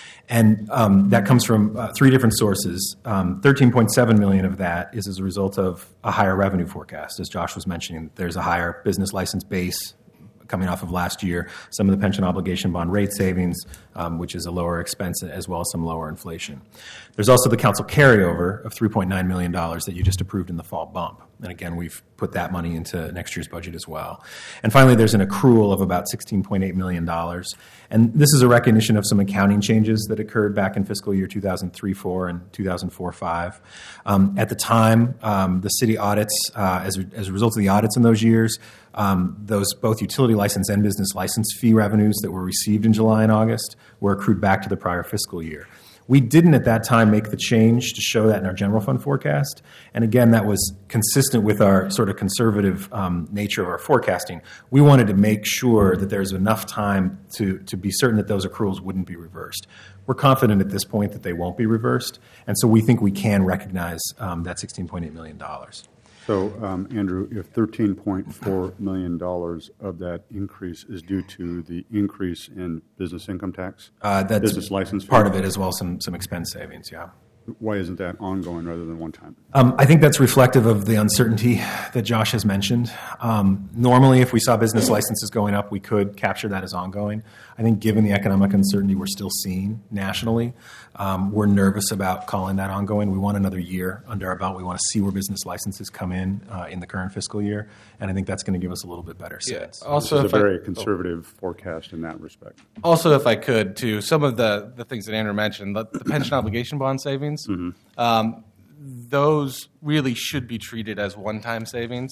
And um, that comes from uh, three different sources. Um, thirteen point seven million dollars of that is as a result of a higher revenue forecast. As Josh was mentioning, there's a higher business license base coming off of last year, some of the pension obligation bond rate savings, um, which is a lower expense, as well as some lower inflation. There's also the council carryover of three point nine million dollars that you just approved in the fall bump. And again, we've put that money into next year's budget as well. And finally, there's an accrual of about sixteen point eight million dollars. And this is a recognition of some accounting changes that occurred back in fiscal year two thousand three four and two thousand four five. Um, at the time, um, the city audits, uh, as, a, as a result of the audits in those years, um, those both utility license and business license fee revenues that were received in July and August were accrued back to the prior fiscal year. We didn't at that time make the change to show that in our general fund forecast. And again, that was consistent with our sort of conservative um, nature of our forecasting. We wanted to make sure that there's enough time to, to be certain that those accruals wouldn't be reversed. We're confident at this point that they won't be reversed. And so we think we can recognize um, that sixteen point eight million dollars. So, um, Andrew, if thirteen point four million dollars of that increase is due to the increase in business income tax, uh, that's business license part fee, of it, as well as some, some expense savings, yeah. Why isn't that ongoing rather than one time? Um, I think that's reflective of the uncertainty that Josh has mentioned. Um, normally, if we saw business licenses going up, we could capture that as ongoing. I think given the economic uncertainty we're still seeing nationally, um, we're nervous about calling that ongoing. We want another year under our belt. We want to see where business licenses come in uh, in the current fiscal year, and I think that's going to give us a little bit better sense. Yeah. Also, this is a very I, conservative oh. forecast in that respect. Also, if I could, to some of the, the things that Andrew mentioned, the, the pension obligation bond savings, Mm-hmm. Um, those really should be treated as one-time savings, right.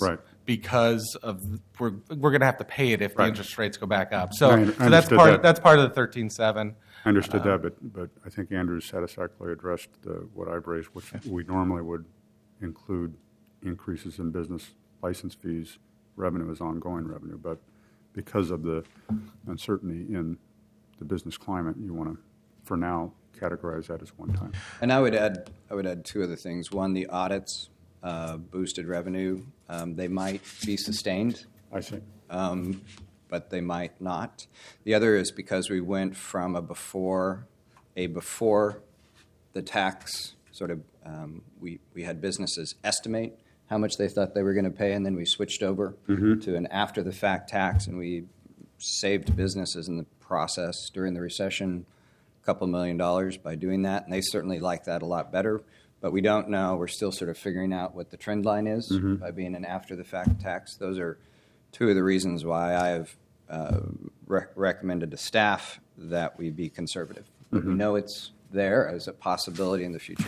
because of we're we're going to have to pay it if Right. the interest rates go back up. So, I- I so that's understood part that. of, that's part of the thirteen seven. I understood Um, that, but, but I think Andrew satisfactorily addressed the, what I've raised, which we normally would include increases in business license fees, revenue as ongoing revenue, but because of the uncertainty in the business climate, you want to, for now, categorize that as one time. And I would add, I would add two other things. One, the audits uh, boosted revenue. Um, they might be sustained. I see. Um, but they might not. The other is because we went from a before, a before the tax sort of, um, we, we had businesses estimate how much they thought they were going to pay, and then we switched over Mhm. to an after-the-fact tax, and we saved businesses in the process during the recession a couple million dollars by doing that, and they certainly like that a lot better. But we don't know. We're still sort of figuring out what the trend line is Mhm. by being an after-the-fact tax. Those are two of the reasons why I have uh, rec- recommended to staff that we be conservative. But we Mhm. know it's there as a possibility in the future.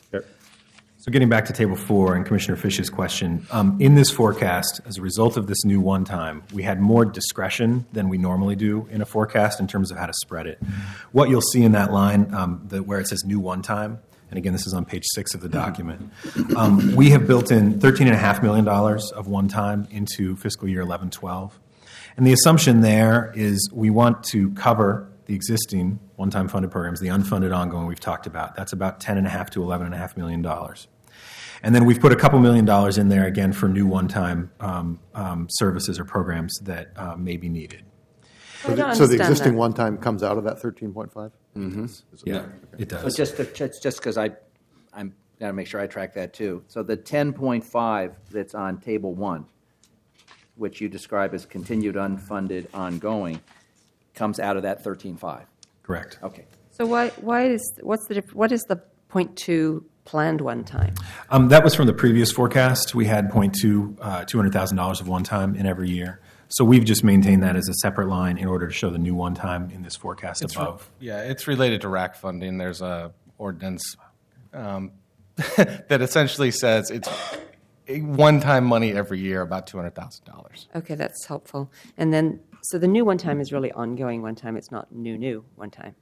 So getting back to Table four and Commissioner Fish's question, um, in this forecast, as a result of this new one-time, we had more discretion than we normally do in a forecast in terms of how to spread it. What you'll see in that line, um, the, where it says new one-time, and again, this is on page six of the document, um, we have built in thirteen point five million dollars of one-time into fiscal year eleven twelve. And the assumption there is we want to cover the existing one-time funded programs, the unfunded ongoing we've talked about. That's about ten and a half to eleven and a half million dollars. And then we've put a couple million dollars in there again for new one-time um, um, services or programs that uh, may be needed. So the, so the existing one-time comes out of that thirteen point five? Mm-hmm. Yeah, it does. So just to, just just because I, I'm got to make sure I track that too. So the ten point five that's on table one, which you describe as continued unfunded ongoing, comes out of that thirteen five. Correct. Okay. So why why is what's the diff- what is the point two planned one time? Um, that was from the previous forecast. We had point two, uh, two hundred thousand dollars of one-time in every year. So we've just maintained that as a separate line in order to show the new one-time in this forecast It's re- above. yeah, it's related to R A C funding. There's a ordinance um, that essentially says it's a one-time money every year, about two hundred thousand dollars. Okay, that's helpful. And then, so the new one time is really ongoing one time. It's not new new one time.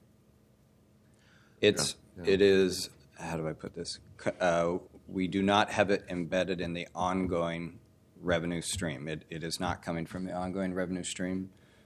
It's it is. How do I put this? C- Uh, we do not have it embedded in the ongoing revenue stream. It it is not coming from the ongoing revenue stream.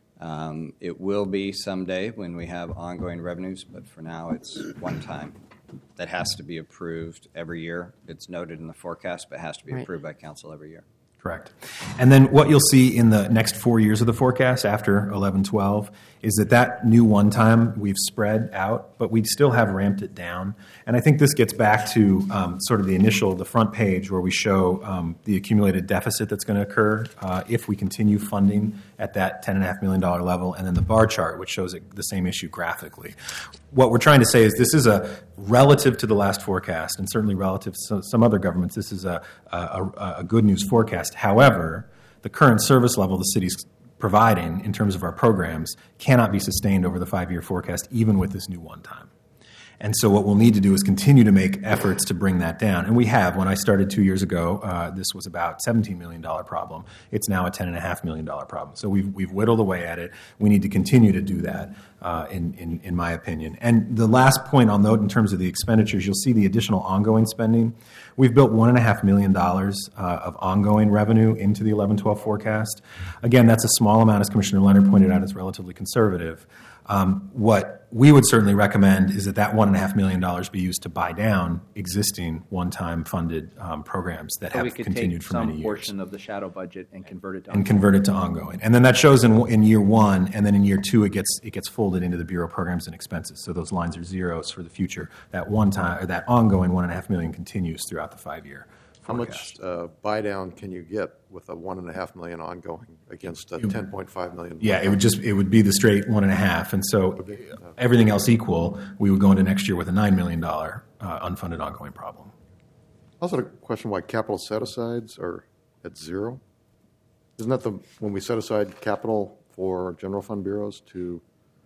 Um, it will be someday when we have ongoing revenues, but for now it's one time. That has to be approved every year. It's noted in the forecast, but it has to be Right. approved by council every year. Correct. And then what you'll see in the next four years of the forecast after eleven twelve is that that new one time we've spread out, but we still have ramped it down. And I think this gets back to um, sort of the initial, the front page where we show um, the accumulated deficit that's going to occur uh, if we continue funding at that ten point five million dollars level, and then the bar chart, which shows it, the same issue graphically. What we're trying to say is this is a relative to the last forecast, and certainly relative to some other governments, this is a, a, a, a good news forecast. However, the current service level the city's providing in terms of our programs cannot be sustained over the five-year forecast, even with this new one-time. And so what we'll need to do is continue to make efforts to bring that down. And we have. When I started two years ago, uh, this was about seventeen million dollars problem. It's now a ten point five million dollars problem. So we've, we've whittled away at it. We need to continue to do that, uh, in, in, in my opinion. And the last point I'll note in terms of the expenditures, you'll see the additional ongoing spending. We've built one point five million dollars uh, of ongoing revenue into the eleven twelve forecast. Again, that's a small amount, as Commissioner Leonard pointed out, it's relatively conservative. Um, what we would certainly recommend is that that one and a half million dollars be used to buy down existing one-time funded um, programs that So we have could continued take for many some years portion of the shadow budget and convert it to and convert it to ongoing. And then that shows in in year one, and then in year two, it gets it gets folded into the Bureau programs and expenses. So those lines are zeros for the future. That one time or that ongoing one and a half million continues throughout the five-year. How much uh, buy down can you get with a one and a half million ongoing against a ten point five million? Yeah, it would just it would be the straight one and a half, and so everything else equal, we would go into next year with a nine million dollar uh, unfunded ongoing problem. Also, a question why capital set asides are at zero. Isn't that the when we set aside capital for general fund bureaus to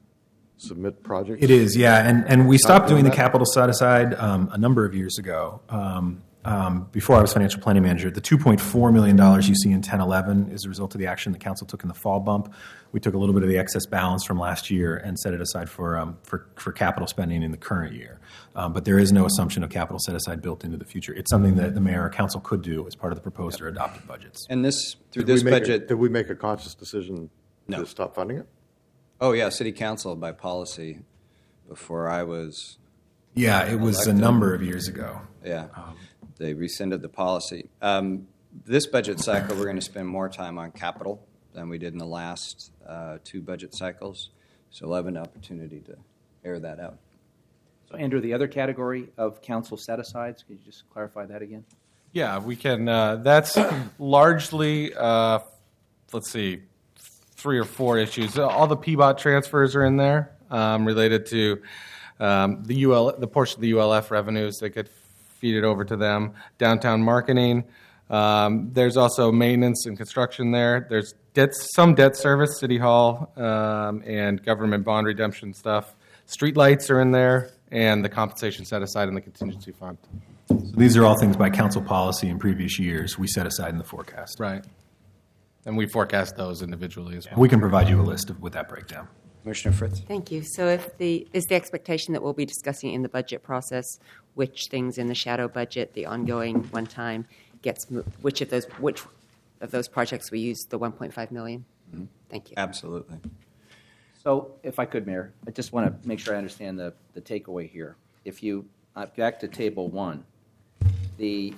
submit projects? It is, yeah, and and we Not stopped doing the that? capital set aside um, a number of years ago. Um, um, before I was financial planning manager, the two point four million dollars you see in ten eleven is a result of the action the council took in the fall bump. We took a little bit of the excess balance from last year and set it aside for um, for, for capital spending in the current year. Um, but there is no assumption of capital set aside built into the future. It's something that the mayor or council could do as part of the proposed or adopted budgets. And this through Did this we make budget, A, did we make a conscious decision No. to stop funding it? oh yeah, city council by policy before I was. Yeah, it was elected. a number of years ago. Yeah, they rescinded the policy. Um, this budget cycle, we're going to spend more time on capital than we did in the last uh, two budget cycles, so we'll have an opportunity to air that out. So, Andrew, the other category of council set-asides, could you just clarify that again? Yeah, we can. Uh, that's largely, uh, let's see, three or four issues. All the P B O T transfers are in there um, related to um, the U L, the portion of the U L F revenues that get feeded over to them. Downtown marketing. Um, there's also maintenance and construction there. There's debt, some debt service, City Hall, um, and government bond redemption stuff. Street lights are in there, and the compensation set aside in the contingency fund. So these are all things by council policy in previous years we set aside in the forecast. Right. And we forecast those individually as well. We can provide you a list of, with that breakdown. Commissioner Fritz. Thank you. So if the is the expectation that we'll be discussing in the budget process which things in the shadow budget, the ongoing one time, gets moved, which of those which of those projects we use the one point five million? Mm-hmm. Thank you. Absolutely. So, if I could, Mayor, I just want to make sure I understand the, the takeaway here. If you, uh, back to table one, the,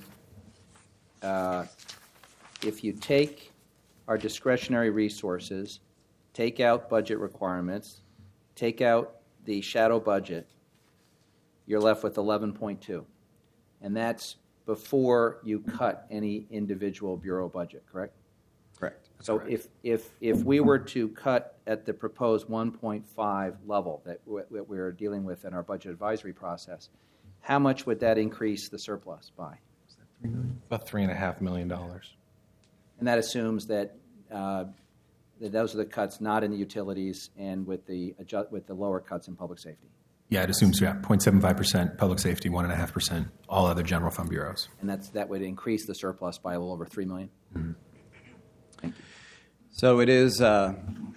uh, if you take our discretionary resources, take out budget requirements, take out the shadow budget, you're left with eleven point two. And that's before you cut any individual bureau budget, correct? Correct. That's So correct. if, if, if we were to cut at the proposed one point five level that we- that we're dealing with in our budget advisory process, how much would that increase the surplus by? About three and a half million dollars. And that assumes that, uh, that those are the cuts not in the utilities and with the adjust, with the lower cuts in public safety. Yeah, it assumes, yeah, zero point seven five percent public safety, one point five percent all other general fund bureaus. And that's, that would increase the surplus by a little over three million dollars. Mm-hmm. Thank you. So it is. Uh,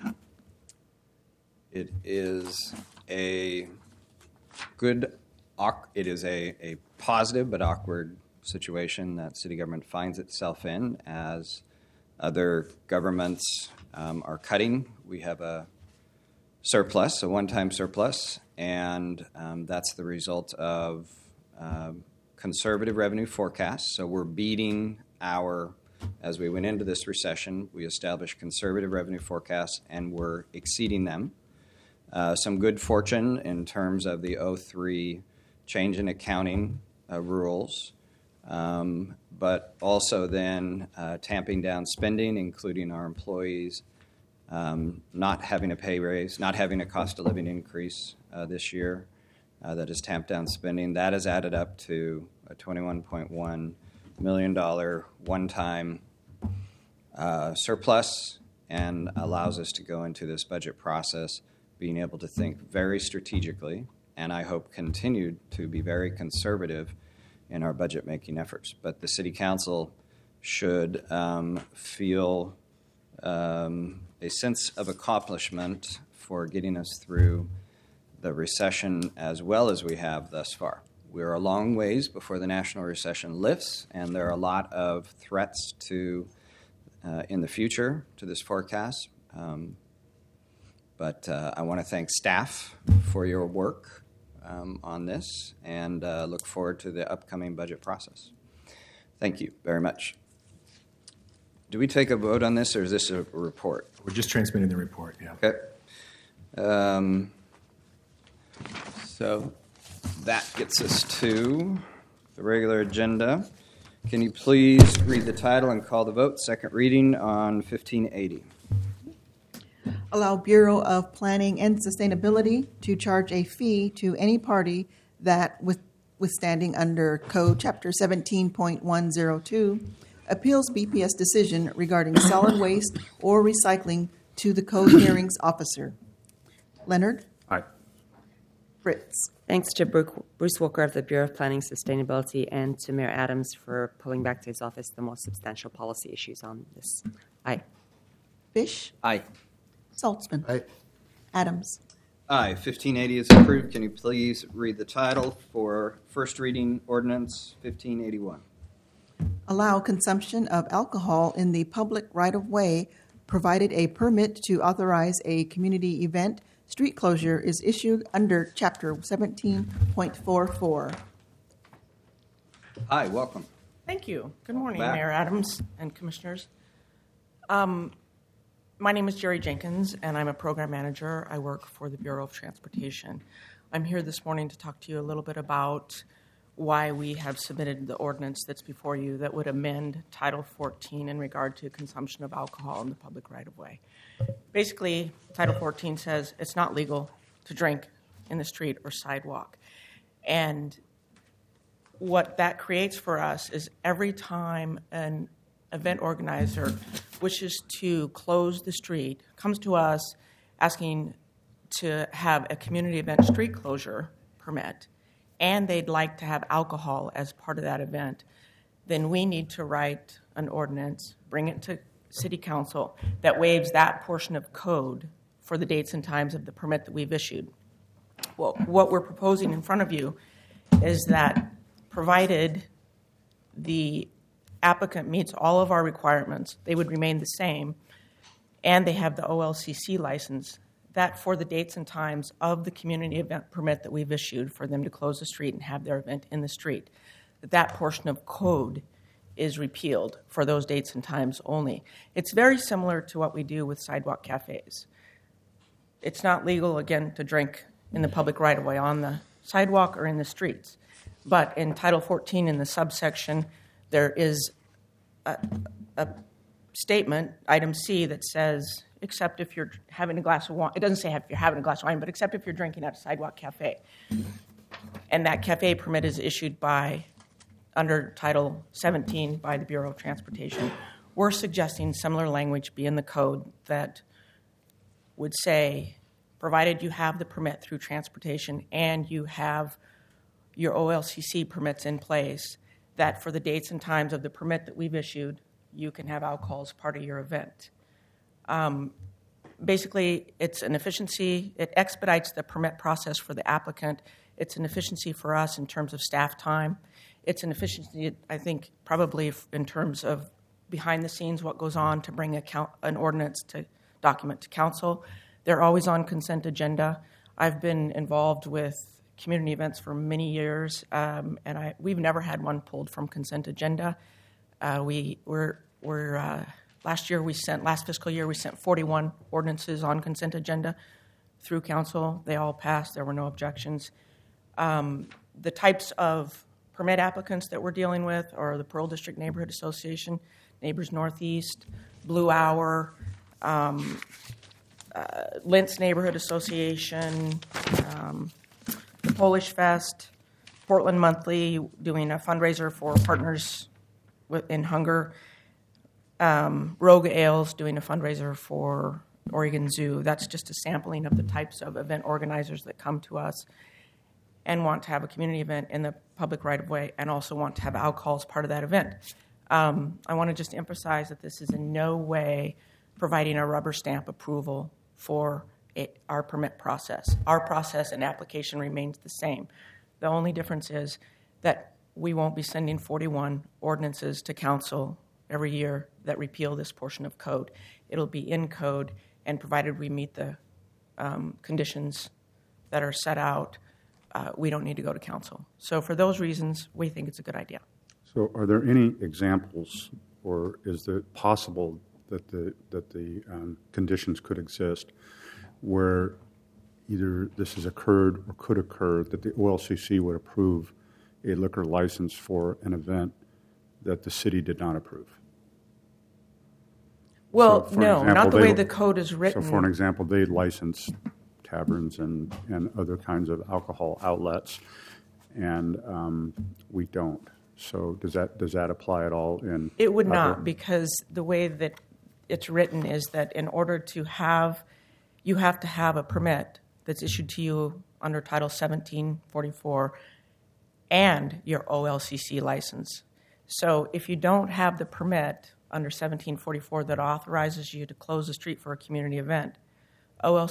it is a good. It is a, a positive but awkward situation that city government finds itself in as other governments um, are cutting. We have a surplus, a one-time surplus, and um, that's the result of um, conservative revenue forecasts. So we're beating our. As we went into this recession, we established conservative revenue forecasts, and we're exceeding them. Uh, some good fortune in terms of the oh three change in accounting uh, rules, um, but also then uh, tamping down spending, including our employees um, not having a pay raise, not having a cost of living increase uh, this year uh, that has tamped down spending. That has added up to a twenty-one point one million dollars one-time uh, surplus and allows us to go into this budget process being able to think very strategically and I hope continue to be very conservative in our budget-making efforts. But the City Council should um, feel um, a sense of accomplishment for getting us through the recession as well as we have thus far. We're a long ways before the national recession lifts, and there are a lot of threats to uh, in the future to this forecast. Um, but uh, I want to thank staff for your work um, on this, and uh, look forward to the upcoming budget process. Thank you very much. Do we take a vote on this, or is this a report? We're just transmitting the report, yeah. Okay. Um, so that gets us to the regular agenda. Can you please read the title and call the vote? Second reading on fifteen eighty. Allow Bureau of Planning and Sustainability to charge a fee to any party that, with, withstanding under Code Chapter seventeen point one oh two, appeals B P S decision regarding solid waste or recycling to the Code Hearings Officer. Leonard? Aye. Fritz. Thanks to Bruce Walker of the Bureau of Planning Sustainability and to Mayor Adams for pulling back to his office the most substantial policy issues on this. Aye. Fish. Aye. Saltzman. Aye. Adams. Aye. fifteen eighty is approved. Can you please read the title for first reading ordinance fifteen eighty-one? Allow consumption of alcohol in the public right-of-way, provided a permit to authorize a community event street closure is issued under Chapter seventeen point four four. Hi, welcome. Thank you. Good morning, Back. Mayor Adams and Commissioners. Um, my name is Jerry Jenkins, and I'm a program manager. I work for the Bureau of Transportation. I'm here this morning to talk to you a little bit about why we have submitted the ordinance that's before you that would amend Title fourteen in regard to consumption of alcohol in the public right-of-way. Basically, Title fourteen says it's not legal to drink in the street or sidewalk. And what that creates for us is every time an event organizer wishes to close the street, comes to us asking to have a community event street closure permit, and they'd like to have alcohol as part of that event, then we need to write an ordinance, bring it to City Council that waives that portion of code for the dates and times of the permit that we've issued. Well, what we're proposing in front of you is that provided the applicant meets all of our requirements, they would remain the same, and they have the O L C C license, that for the dates and times of the community event permit that we've issued for them to close the street and have their event in the street, that that portion of code is repealed for those dates and times only. It's very similar to what we do with sidewalk cafes. It's not legal, again, to drink in the public right-of-way on the sidewalk or in the streets. But in Title fourteen, in the subsection, there is a, a statement, item C, that says, except if you're having a glass of wine. It doesn't say if you're having a glass of wine, but except if you're drinking at a sidewalk cafe. And that cafe permit is issued by, under Title seventeen by the Bureau of Transportation. We're suggesting similar language be in the code that would say, provided you have the permit through transportation and you have your O L C C permits in place, that for the dates and times of the permit that we've issued, you can have alcohol as part of your event. Um, basically, it's an efficiency. It expedites the permit process for the applicant. It's an efficiency for us in terms of staff time. It's an efficiency, I think, probably in terms of behind the scenes what goes on to bring a count, an ordinance to document to council. They're always on consent agenda. I've been involved with community events for many years, um, and I, we've never had one pulled from consent agenda. Uh, we we're, we're uh, last year we sent last fiscal year we sent forty-one ordinances on consent agenda through council. They all passed. There were no objections. Um, the types of permit applicants that we're dealing with are the Pearl District Neighborhood Association, Neighbors Northeast, Blue Hour, um, uh, Lintz Neighborhood Association, um, the Polish Fest, Portland Monthly, doing a fundraiser for partners in hunger, um, Rogue Ales doing a fundraiser for Oregon Zoo. That's just a sampling of the types of event organizers that come to us and want to have a community event in the public right-of-way and also want to have alcohol as part of that event. Um, I want to just emphasize that this is in no way providing a rubber stamp approval for it, our permit process. Our process and application remains the same. The only difference is that we won't be sending forty-one ordinances to council every year that repeal this portion of code. It'll be in code, and provided we meet the um, conditions that are set out, uh, we don't need to go to council. So for those reasons, we think it's a good idea. So are there any examples, or is it possible that the, that the um, conditions could exist where either this has occurred or could occur, that the O L C C would approve a liquor license for an event that the city did not approve? Well, so no, example, not the they, way the code is written. So for an example, they license taverns and, and other kinds of alcohol outlets, and um, we don't. So does that does that apply at all? In It would other? not, because the way that it's written is that in order to have, you have to have a permit that's issued to you under Title seventeen forty-four and your O L C C license. So if you don't have the permit under seventeen forty-four that authorizes you to close the street for a community event, O L